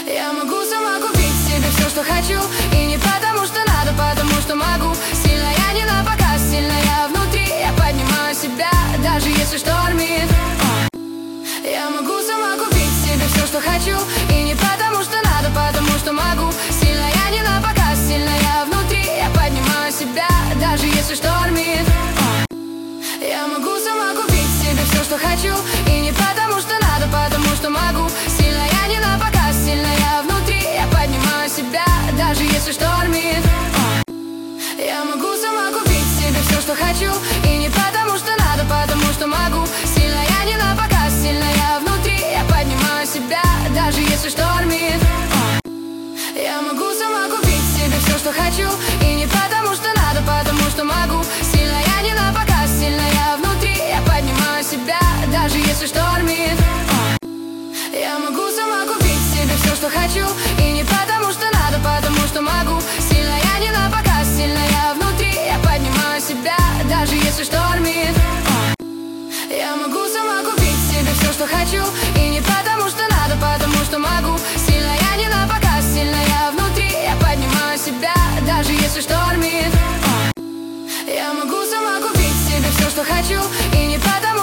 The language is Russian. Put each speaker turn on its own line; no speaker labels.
Я могу сама купить себе все, что хочу. И не потому что надо, потому что могу. Сильно я не на показ, сильно я внутри. Я поднимаю себя, даже если штормит. Я могу сама купить себе все, что хочу. И не потому что надо, потому что могу. Сильно я не на показ, сильно я внутри. Я поднимаю себя, даже если штормит. Я могу сама купить себе все, что хочу. И не потому что надо, потому что могу. Сильно я не на показ, сильно я внутри. Я поднимаю себя, даже если штормит. Я могу сама купить себе все, что хочу. И не потому что надо, потому что могу. Сильно я не на показ, сильно я внутри. Я поднимаю себя, даже если штормит. Я могу сама купить себе все, что хочу. И не потому что надо, потому что могу. Сильно я не на показ, сильно я внутри. Я поднимаю себя, даже если штормит. Я могу сама купить себе все, что хочу. И не потому что надо, потому что могу. Сильно я не на показ, сильно я внутри. Я поднимаю себя, даже если штормит. Я могу сама купить себе все, что хочу. И не потому что надо, потому что могу. Сильно я не на показ, сильно я внутри. Я поднимаю себя, даже если штормит. Я могу сама купить себе все, что хочу. И не потому